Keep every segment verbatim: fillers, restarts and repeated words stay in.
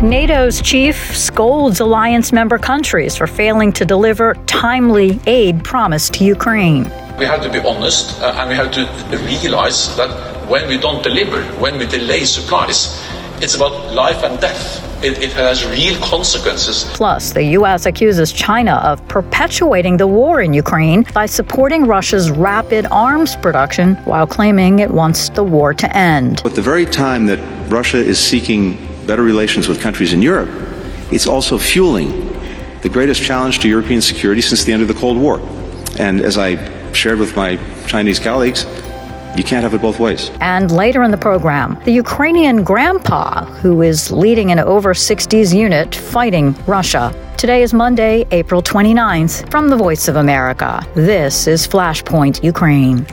NATO's chief scolds alliance member countries for failing to deliver timely aid promised to Ukraine. We have to be honest uh, and we have to realize that when we don't deliver, when we delay supplies, it's about life and death. It, it has real consequences. Plus, the U S accuses China of perpetuating the war in Ukraine by supporting Russia's rapid arms production while claiming it wants the war to end. At the very time that Russia is seeking better relations with countries in Europe, it's also fueling the greatest challenge to European security since the end of the Cold War. And as I shared with my Chinese colleagues, you can't have it both ways. And later in the program, the Ukrainian grandpa who is leading an over sixties unit fighting Russia. Today is Monday, April twenty-ninth. From the Voice of America, this is Flashpoint Ukraine.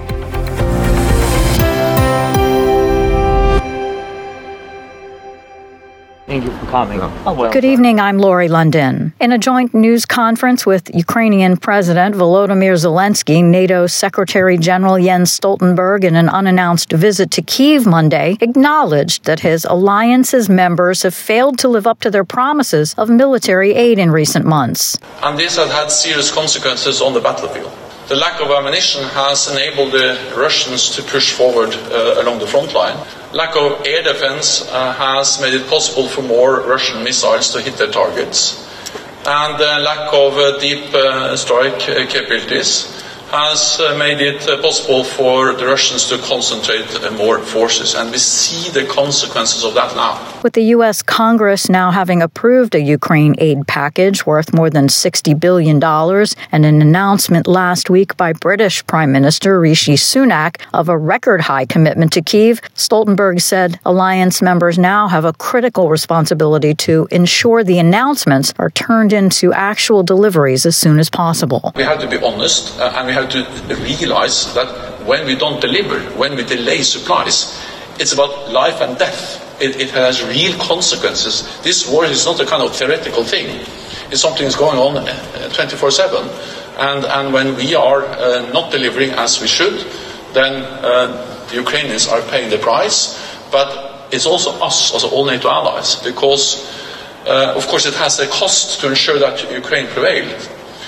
Thank you for coming. Oh, well. Good evening, I'm Lori London. In a joint news conference with Ukrainian President Volodymyr Zelensky, NATO Secretary General Jens Stoltenberg, in an unannounced visit to Kyiv Monday, acknowledged that his alliance's members have failed to live up to their promises of military aid in recent months. And this has had serious consequences on the battlefield. The lack of ammunition has enabled the Russians to push forward uh, along the front line. Lack of air defense uh, has made it possible for more Russian missiles to hit their targets. And the lack of uh, deep uh, strike uh, capabilities has uh, made it uh, possible for the Russians to concentrate uh, more forces. And we see the consequences of that now. With the U S Congress now having approved a Ukraine aid package worth more than sixty billion dollars and an announcement last week by British Prime Minister Rishi Sunak of a record-high commitment to Kyiv, Stoltenberg said alliance members now have a critical responsibility to ensure the announcements are turned into actual deliveries as soon as possible. We have to be honest uh, and we have to realize that when we don't deliver, when we delay supplies, it's about life and death. It, it has real consequences. This war is not a kind of theoretical thing. It's something that's going on twenty-four seven. And, and when we are uh, not delivering as we should, then uh, the Ukrainians are paying the price. But it's also us, as all NATO allies, because, uh, of course, it has a cost to ensure that Ukraine prevails.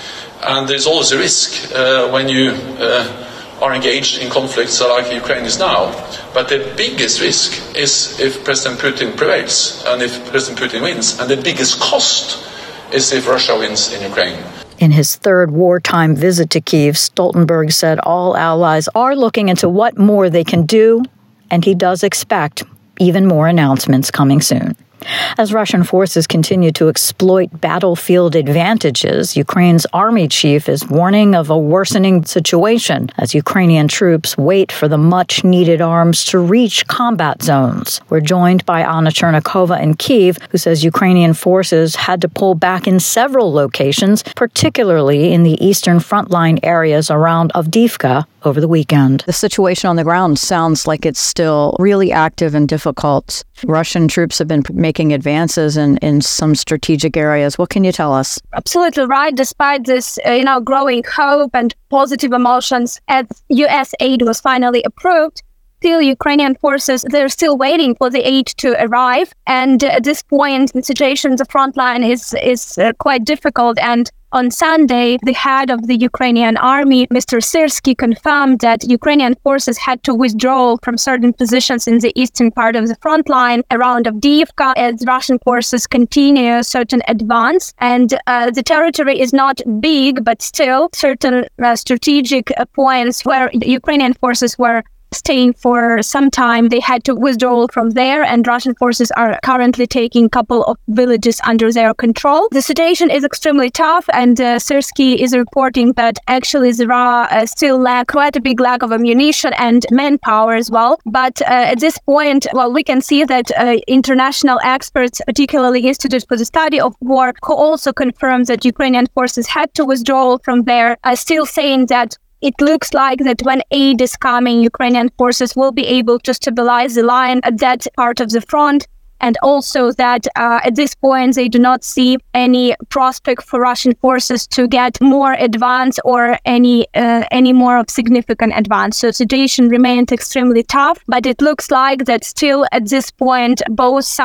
And there's always a risk uh, when you uh, are engaged in conflicts like Ukraine is now. But the biggest risk is if President Putin prevails and if President Putin wins. And the biggest cost is if Russia wins in Ukraine. In his third wartime visit to Kyiv, Stoltenberg said all allies are looking into what more they can do, and he does expect even more announcements coming soon. As Russian forces continue to exploit battlefield advantages, Ukraine's army chief is warning of a worsening situation as Ukrainian troops wait for the much-needed arms to reach combat zones. We're joined by Anna Chernikova in Kyiv, who says Ukrainian forces had to pull back in several locations, particularly in the eastern frontline areas around Avdiivka over the weekend. The situation on the ground sounds like it's still really active and difficult. Russian troops have been making advances in, in some strategic areas. What can you tell us? Absolutely right. Despite this, uh, you know, growing hope and positive emotions, as U S aid was finally approved, still Ukrainian forces, they're still waiting for the aid to arrive. And uh, at this point, the situation on the front line is, is uh, quite difficult. And on Sunday, the head of the Ukrainian army, Mister Syrsky, confirmed that Ukrainian forces had to withdraw from certain positions in the eastern part of the front line around Avdiivka as Russian forces continue a certain advance. And uh, the territory is not big, but still certain uh, strategic uh, points where Ukrainian forces were staying for some time. They had to withdraw from there, and Russian forces are currently taking a couple of villages under their control. The situation is extremely tough, and uh, Syrsky is reporting that actually there are uh, still lack, quite a big lack of ammunition and manpower as well. But uh, at this point, well, we can see that uh, international experts, particularly Institute for the Study of War, who also confirmed that Ukrainian forces had to withdraw from there, are still saying that it looks like that when aid is coming, Ukrainian forces will be able to stabilize the line at that part of the front, and also that uh, at this point they do not see any prospect for Russian forces to get more advance or any uh, any more of significant advance. So the situation remains extremely tough, but it looks like that still at this point both sides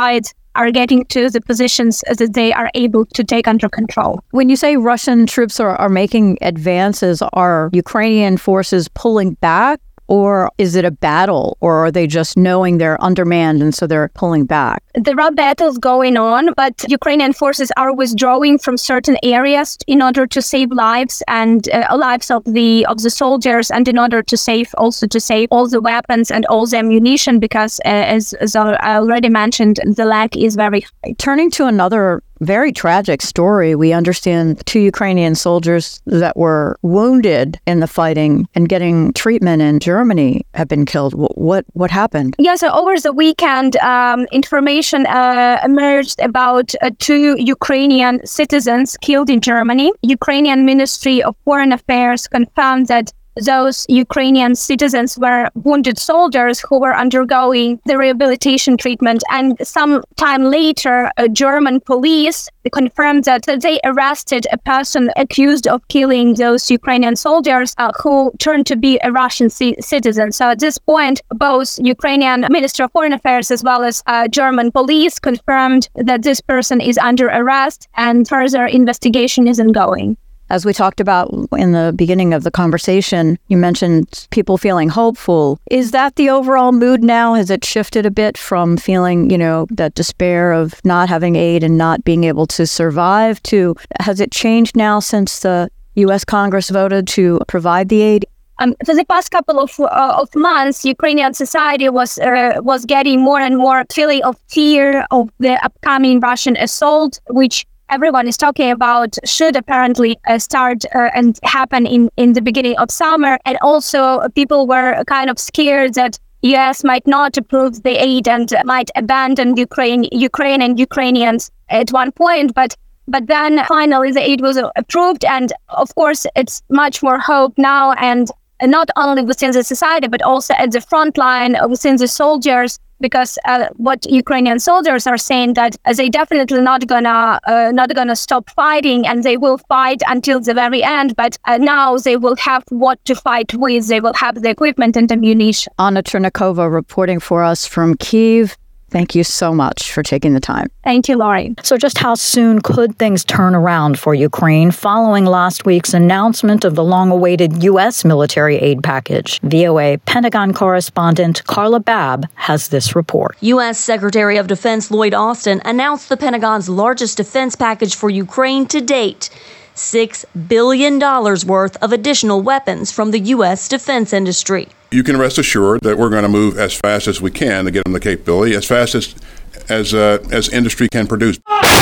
are getting to the positions that they are able to take under control. When you say Russian troops are, are making advances, are Ukrainian forces pulling back? Or is it a battle, or are they just knowing they're undermanned and so they're pulling back? There are battles going on, but Ukrainian forces are withdrawing from certain areas in order to save lives and uh, lives of the of the soldiers, and in order to save also to save all the weapons and all the ammunition, because uh, as, as I already mentioned, the lack is very high. Turning to another very tragic story, we understand two Ukrainian soldiers that were wounded in the fighting and getting treatment in Germany have been killed. What what, what happened? Yeah, so over the weekend, um, information uh, emerged about uh, two Ukrainian citizens killed in Germany. Ukrainian Ministry of Foreign Affairs confirmed that those Ukrainian citizens were wounded soldiers who were undergoing the rehabilitation treatment. And some time later, a German police confirmed that they arrested a person accused of killing those Ukrainian soldiers uh, who turned to be a Russian c- citizen. So at this point, both Ukrainian Ministry of Foreign Affairs as well as uh, German police confirmed that this person is under arrest and further investigation is ongoing. As we talked about in the beginning of the conversation, you mentioned people feeling hopeful. Is that the overall mood now? Has it shifted a bit from feeling, you know, that despair of not having aid and not being able to survive to, has it changed now since the U S Congress voted to provide the aid? Um, for the past couple of uh, of months, Ukrainian society was uh, was getting more and more feeling of fear of the upcoming Russian assault, which everyone is talking about should apparently uh, start uh, and happen in, in the beginning of summer. And also people were kind of scared that U S might not approve the aid and might abandon Ukraine, Ukraine and Ukrainians at one point. But but then finally the aid was approved. And of course, it's much more hope now, and not only within the society, but also at the front line within the soldiers. Because uh, what Ukrainian soldiers are saying that uh, they definitely not gonna uh, not gonna stop fighting, and they will fight until the very end. But uh, now they will have what to fight with. They will have the equipment and ammunition. Anna Chernikova reporting for us from Kyiv. Thank you so much for taking the time. Thank you, Laurie. So just how soon could things turn around for Ukraine following last week's announcement of the long-awaited U S military aid package? V O A Pentagon correspondent Carla Babb has this report. U S Secretary of Defense Lloyd Austin announced the Pentagon's largest defense package for Ukraine to date. six billion dollars worth of additional weapons from the U S defense industry. You can rest assured that we're going to move as fast as we can to get them the capability, as fast as as, uh, as industry can produce.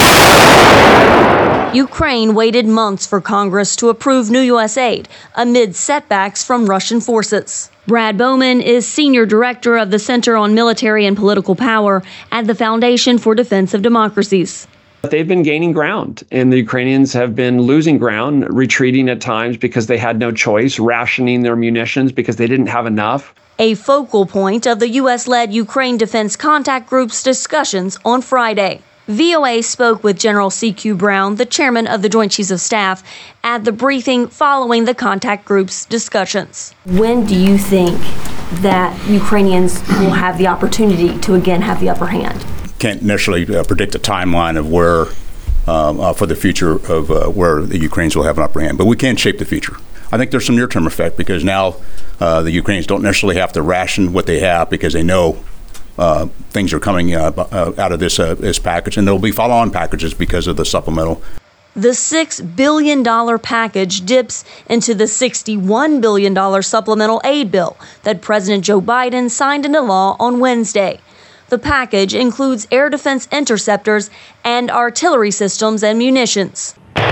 Ukraine waited months for Congress to approve new U S aid amid setbacks from Russian forces. Brad Bowman is Senior Director of the Center on Military and Political Power at the Foundation for Defense of Democracies. They've been gaining ground, and the Ukrainians have been losing ground, retreating at times because they had no choice, rationing their munitions because they didn't have enough. A focal point of the U S-led Ukraine Defense Contact Group's discussions on Friday. V O A spoke with General C Q Brown, the chairman of the Joint Chiefs of Staff, at the briefing following the contact group's discussions. When do you think that Ukrainians will have the opportunity to again have the upper hand? Can't necessarily uh, predict a timeline of where, um, uh, for the future of uh, where the Ukrainians will have an upper hand, but we can shape the future. I think there's some near-term effect because now uh, the Ukrainians don't necessarily have to ration what they have because they know uh, things are coming uh, uh, out of this, uh, this package, and there will be follow-on packages because of the supplemental. The six billion dollars package dips into the sixty-one billion dollars supplemental aid bill that President Joe Biden signed into law on Wednesday. The package includes air defense interceptors and artillery systems and munitions.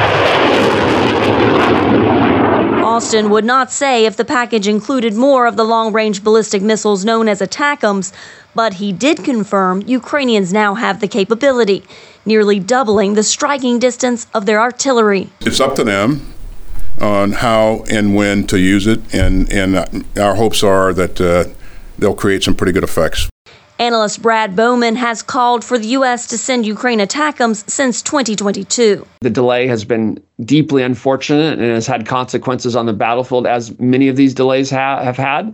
Austin would not say if the package included more of the long-range ballistic missiles known as ATACMS, but he did confirm Ukrainians now have the capability, nearly doubling the striking distance of their artillery. It's up to them on how and when to use it, and, and our hopes are that uh, they'll create some pretty good effects. Analyst Brad Bowman has called for the U S to send Ukraine ATACMS since twenty twenty-two. The delay has been deeply unfortunate and has had consequences on the battlefield, as many of these delays ha- have had.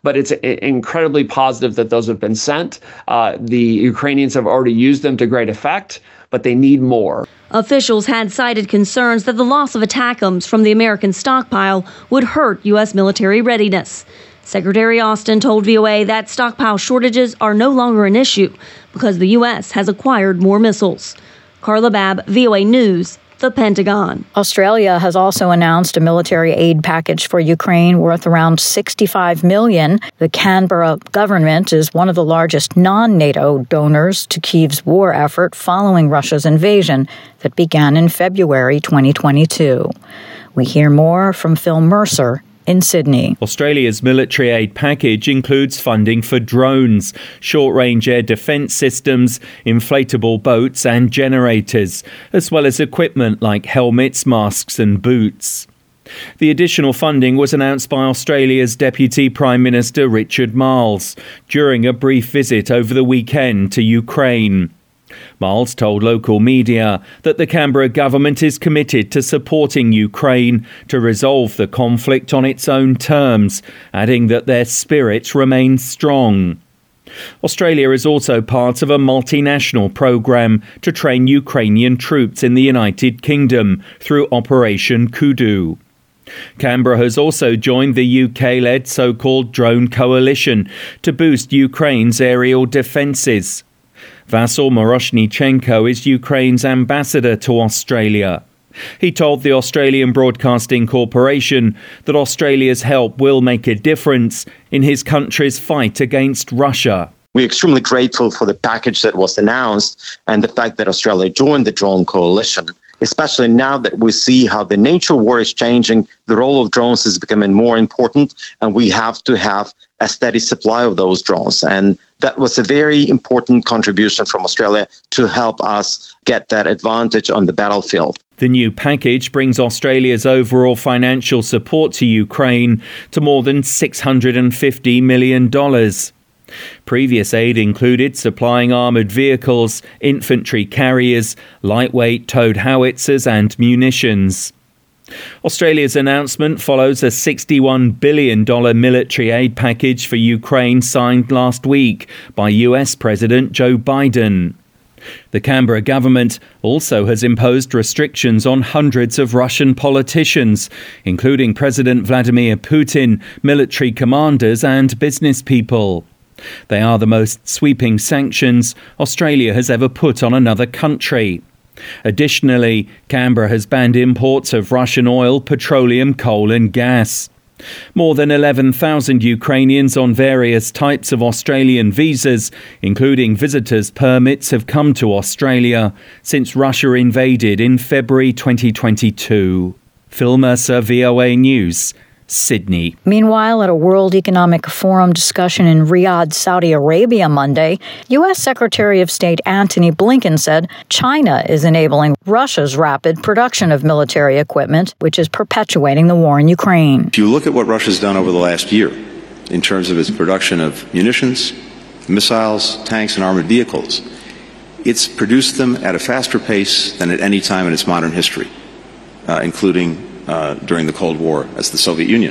but it's incredibly positive that those have been sent. Uh, the Ukrainians have already used them to great effect, but they need more. Officials had cited concerns that the loss of ATACMS from the American stockpile would hurt U S military readiness. Secretary Austin told V O A that stockpile shortages are no longer an issue because the U S has acquired more missiles. Carla Babb, V O A News, the Pentagon. Australia has also announced a military aid package for Ukraine worth around sixty-five million dollars. The Canberra government is one of the largest non-NATO donors to Kyiv's war effort following Russia's invasion that began in February twenty twenty-two. We hear more from Phil Mercer in Sydney. Australia's military aid package includes funding for drones, short-range air defence systems, inflatable boats and generators, as well as equipment like helmets, masks and boots. The additional funding was announced by Australia's Deputy Prime Minister Richard Marles during a brief visit over the weekend to Ukraine. Marles told local media that the Canberra government is committed to supporting Ukraine to resolve the conflict on its own terms, adding that their spirit remains strong. Australia is also part of a multinational programme to train Ukrainian troops in the United Kingdom through Operation Kudu. Canberra has also joined the U K-led so-called Drone Coalition to boost Ukraine's aerial defences. Vasyl Moroshnichenko is Ukraine's ambassador to Australia. He told the Australian Broadcasting Corporation that Australia's help will make a difference in his country's fight against Russia. We're extremely grateful for the package that was announced and the fact that Australia joined the Drone Coalition, especially now that we see how the nature of war is changing. The role of drones is becoming more important, and we have to have a steady supply of those drones. And that was a very important contribution from Australia to help us get that advantage on the battlefield. The new package brings Australia's overall financial support to Ukraine to more than six hundred fifty million dollars. Previous aid included supplying armoured vehicles, infantry carriers, lightweight towed howitzers and munitions. Australia's announcement follows a sixty-one billion dollars military aid package for Ukraine signed last week by U S President Joe Biden. The Canberra government also has imposed restrictions on hundreds of Russian politicians, including President Vladimir Putin, military commanders and business people. They are the most sweeping sanctions Australia has ever put on another country. Additionally, Canberra has banned imports of Russian oil, petroleum, coal and gas. More than eleven thousand Ukrainians on various types of Australian visas, including visitors' permits, have come to Australia since Russia invaded in February twenty twenty-two. Phil Mercer, V O A News, Sydney. Meanwhile, at a World Economic Forum discussion in Riyadh, Saudi Arabia Monday, U S Secretary of State Antony Blinken said China is enabling Russia's rapid production of military equipment, which is perpetuating the war in Ukraine. If you look at what Russia's done over the last year in terms of its production of munitions, missiles, tanks, and armored vehicles, it's produced them at a faster pace than at any time in its modern history, uh, including Uh, during the Cold War as the Soviet Union.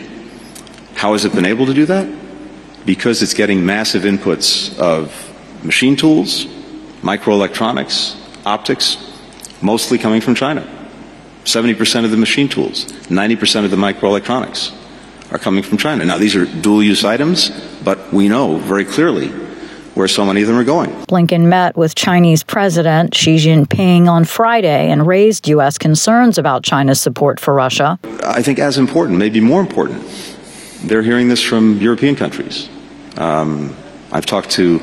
How has it been able to do that? Because it's getting massive inputs of machine tools, microelectronics, optics, mostly coming from China. seventy percent of the machine tools, ninety percent of the microelectronics are coming from China. Now, these are dual-use items, but we know very clearly where so many of them are going. Blinken met with Chinese President Xi Jinping on Friday and raised U S concerns about China's support for Russia. I think as important, maybe more important, they're hearing this from European countries. Um, I've talked to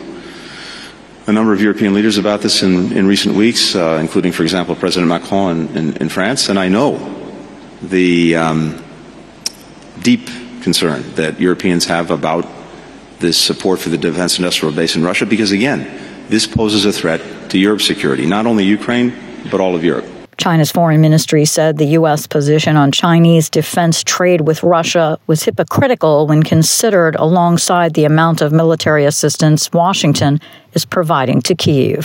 a number of European leaders about this in, in recent weeks, uh, including, for example, President Macron in, in, in France, and I know the um, deep concern that Europeans have about this support for the defense industrial base in Russia, because, again, this poses a threat to Europe's security, not only Ukraine, but all of Europe. China's foreign ministry said the U S position on Chinese defense trade with Russia was hypocritical when considered alongside the amount of military assistance Washington is providing to Kyiv.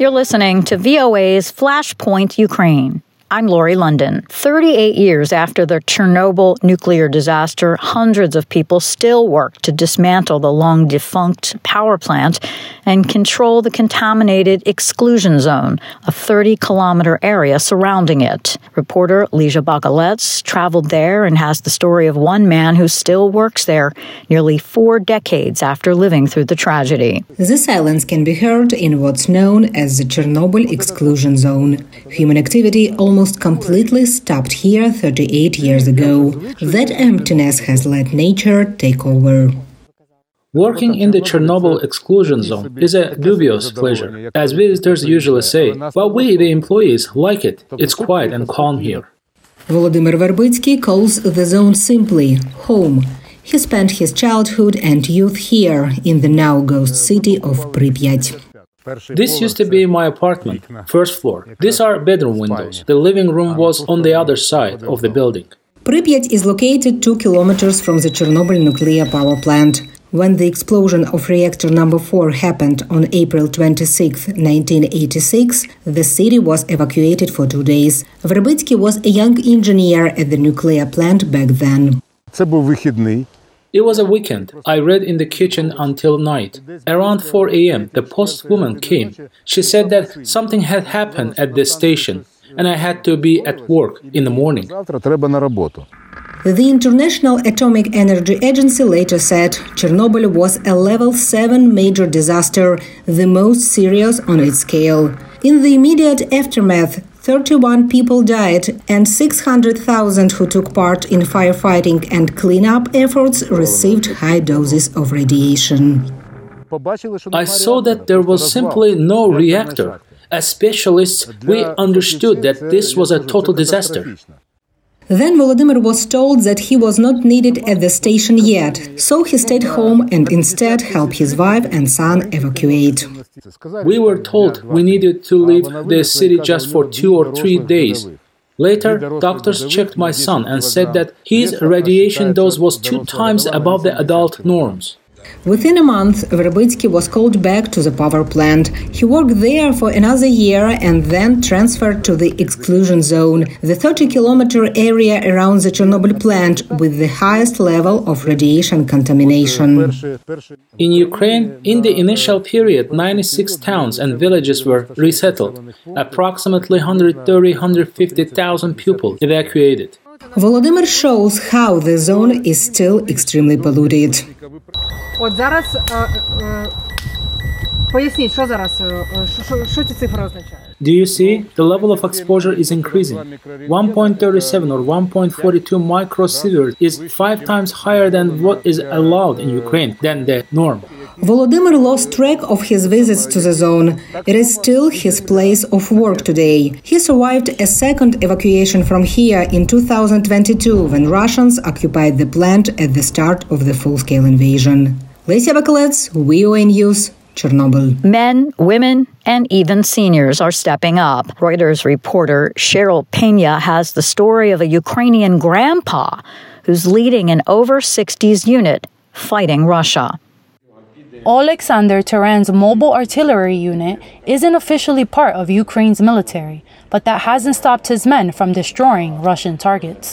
You're listening to V O A's Flashpoint Ukraine. I'm Lori London. thirty-eight years after the Chernobyl nuclear disaster, hundreds of people still work to dismantle the long-defunct power plant and control the contaminated exclusion zone, a thirty-kilometer area surrounding it. Reporter Lizha Bakalets traveled there and has the story of one man who still works there nearly four decades after living through the tragedy. The silence can be heard in what's known as the Chernobyl exclusion zone. Human activity almost completely stopped here thirty-eight years ago. That emptiness has let nature take over. Working in the Chernobyl exclusion zone is a dubious pleasure, as visitors usually say, but we, the employees, like it. It's quiet and calm here. Volodymyr Verbitsky calls the zone simply home. He spent his childhood and youth here, in the now ghost city of Pripyat. This used to be my apartment, first floor. These are bedroom windows. The living room was on the other side of the building. Pripyat is located two kilometers from the Chernobyl nuclear power plant. When the explosion of reactor number four happened on April twenty-sixth, nineteen eighty-six, the city was evacuated for two days. Verbitsky was a young engineer at the nuclear plant back then. It was a weekend. I read in the kitchen until night. Around four a.m., the postwoman came. She said that something had happened at the station, and I had to be at work in the morning. The International Atomic Energy Agency later said Chernobyl was a level seven major disaster, the most serious on its scale. In the immediate aftermath, thirty-one people died, and six hundred thousand who took part in firefighting and cleanup efforts received high doses of radiation. I saw that there was simply no reactor. As specialists, we understood that this was a total disaster. Then Volodymyr was told that he was not needed at the station yet, so he stayed home and instead helped his wife and son evacuate. We were told we needed to leave the city just for two or three days. Later, doctors checked my son and said that his radiation dose was two times above the adult norms. Within a month, Verbitsky was called back to the power plant. He worked there for another year and then transferred to the exclusion zone, the thirty-kilometer area around the Chernobyl plant with the highest level of radiation contamination. In Ukraine, in the initial period, ninety-six towns and villages were resettled. Approximately one hundred thirty to one hundred fifty thousand people evacuated. Volodymyr shows how the zone is still extremely polluted. От зараз поясніть, що зараз, що ці цифри означають? Do you see? The level of exposure is increasing. one point three seven or one point four two microsievert is five times higher than what is allowed in Ukraine, than the norm. Volodymyr lost track of his visits to the zone. It is still his place of work today. He survived a second evacuation from here in two thousand twenty-two when Russians occupied the plant at the start of the full-scale invasion. Lizha Bakalets, V O A News, Chernobyl. Men, women, and even seniors are stepping up. Reuters reporter Cheryl Pena has the story of a Ukrainian grandpa who's leading an over sixties unit fighting Russia. Alexander Taran's mobile artillery unit isn't officially part of Ukraine's military, but that hasn't stopped his men from destroying Russian targets.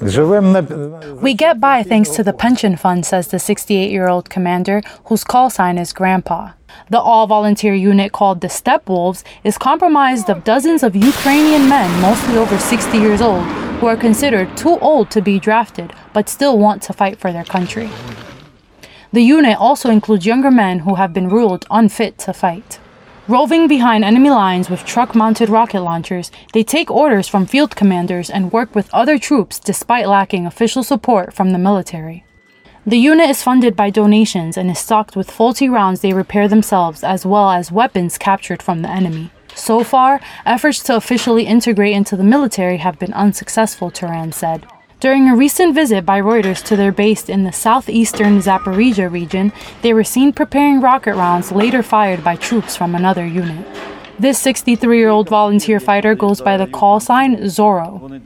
We get by thanks to the pension fund, says the sixty-eight-year-old commander, whose call sign is Grandpa. The all-volunteer unit called the Steppe Wolves is comprised of dozens of Ukrainian men, mostly over sixty years old, who are considered too old to be drafted, but still want to fight for their country. The unit also includes younger men who have been ruled unfit to fight. Roving behind enemy lines with truck-mounted rocket launchers, they take orders from field commanders and work with other troops despite lacking official support from the military. The unit is funded by donations and is stocked with faulty rounds they repair themselves, as well as weapons captured from the enemy. So far, efforts to officially integrate into the military have been unsuccessful, Taran said. During a recent visit by Reuters to their base in the southeastern Zaporizhia region, they were seen preparing rocket rounds later fired by troops from another unit. This sixty-three-year-old volunteer fighter goes by the call sign Zorro.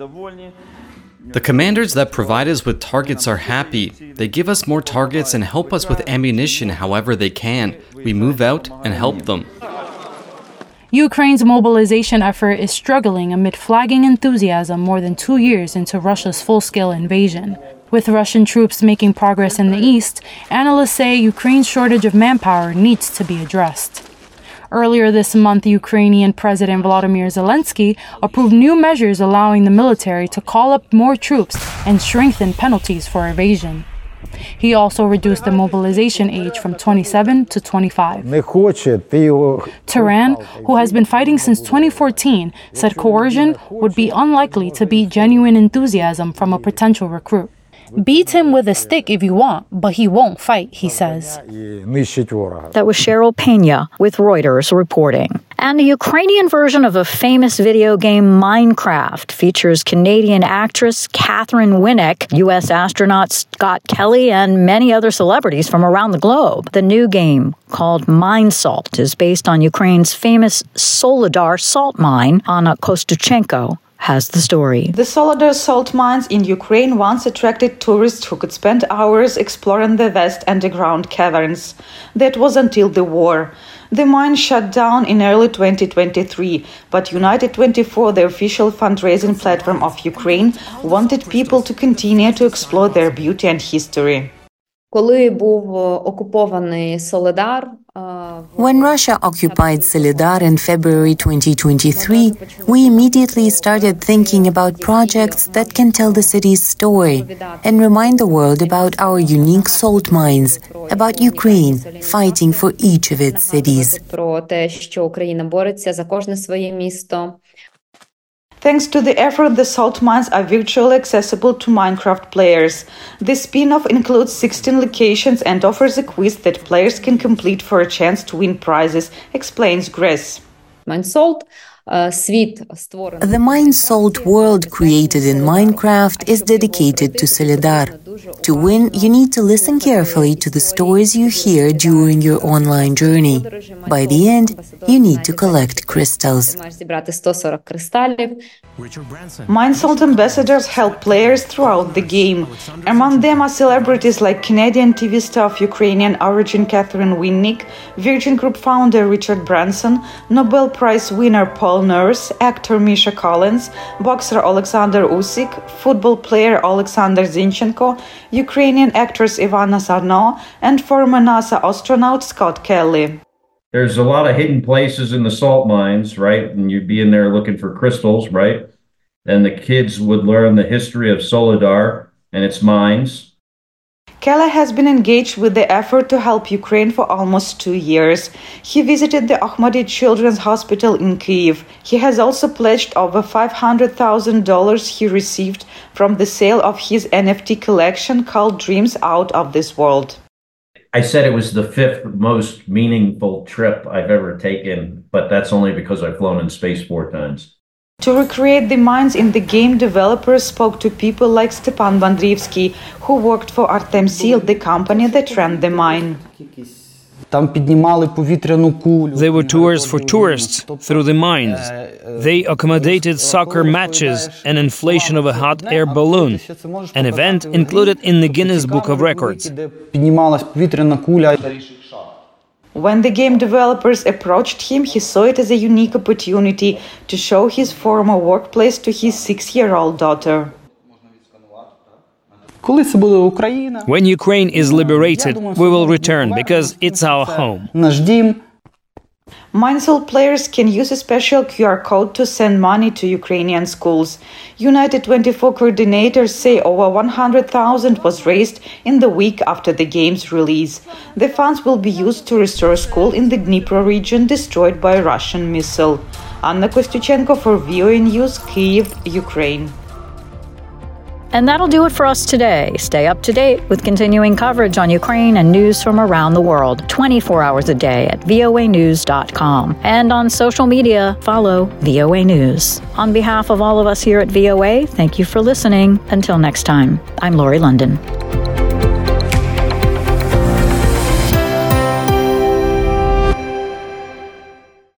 The commanders that provide us with targets are happy. They give us more targets and help us with ammunition however they can. We move out and help them. Ukraine's mobilization effort is struggling amid flagging enthusiasm more than two years into Russia's full-scale invasion. With Russian troops making progress in the east, analysts say Ukraine's shortage of manpower needs to be addressed. Earlier this month, Ukrainian President Volodymyr Zelensky approved new measures allowing the military to call up more troops and strengthen penalties for evasion. He also reduced the mobilization age from twenty-seven to twenty-five. Turan, who has been fighting since twenty fourteen, said coercion would be unlikely to beat genuine enthusiasm from a potential recruit. Beat him with a stick if you want, but he won't fight, he says. That was Cheryl Pena with Reuters reporting. And the Ukrainian version of a famous video game Minecraft features Canadian actress Catherine Winnick, U S astronaut Scott Kelly, and many other celebrities from around the globe. The new game, called MineSalt, is based on Ukraine's famous Soledar salt mine. Anna Kostuchenko has the story. The Soledar salt mines in Ukraine once attracted tourists who could spend hours exploring the vast underground caverns. That was until the war. The mine shut down in early twenty twenty-three, but United twenty-four, the official fundraising platform of Ukraine, wanted people to continue to explore their beauty and history. Коли був окупований Соледар, When Russia occupied Soledar in February twenty twenty-three, we immediately started thinking about projects that can tell the city's story and remind the world about our unique salt mines, about Ukraine fighting for each of its cities. про те, що Україна бореться за кожне своє місто. Thanks to the effort, the salt mines are virtually accessible to Minecraft players. The spin-off includes sixteen locations and offers a quiz that players can complete for a chance to win prizes, explains Grace. MineSalt світ створений. The MineSalt world created in Minecraft is dedicated to Soledar. To win, you need to listen carefully to the stories you hear during your online journey. By the end, you need to collect crystals. MineSalt ambassadors help players throughout the game. Among them are celebrities like Canadian T V star of Ukrainian origin Catherine Winnick, Virgin Group founder Richard Branson, Nobel Prize winner Paul Nurse, actor Misha Collins, boxer Alexander Usyk, football player Alexander Zinchenko, Ukrainian actress Ivana Sarno, and former NASA astronaut Scott Kelly. There's a lot of hidden places in the salt mines, right? And you'd be in there looking for crystals, right? And the kids would learn the history of Soledar and its mines. Kelly has been engaged with the effort to help Ukraine for almost two years. He visited the Ahmadi Children's Hospital in Kyiv. He has also pledged over five hundred thousand dollars he received from the sale of his N F T collection called Dreams Out of This World. I said it was the fifth most meaningful trip I've ever taken, but that's only because I've flown in space four times. To recreate the mines in the game, developers spoke to people like Stepan Bandrivsky, who worked for Artemsil, the company that ran the mine. There were tours for tourists through the mines. They accommodated soccer matches and inflation of a hot air balloon, an event included in the Guinness Book of Records. When the game developers approached him, he saw it as a unique opportunity to show his former workplace to his six-year-old daughter. When Ukraine is liberated, we will return because it's our home. MineSalt players can use a special Q R code to send money to Ukrainian schools. United twenty-four coordinators say over one hundred thousand was raised in the week after the game's release. The funds will be used to restore a school in the Dnipro region destroyed by a Russian missile. Anna Kostuchenko for V O A News, Kyiv, Ukraine. And that'll do it for us today. Stay up to date with continuing coverage on Ukraine and news from around the world, twenty-four hours a day at V O A news dot com. And on social media, follow V O A News. On behalf of all of us here at V O A, thank you for listening. Until next time, I'm Lori London.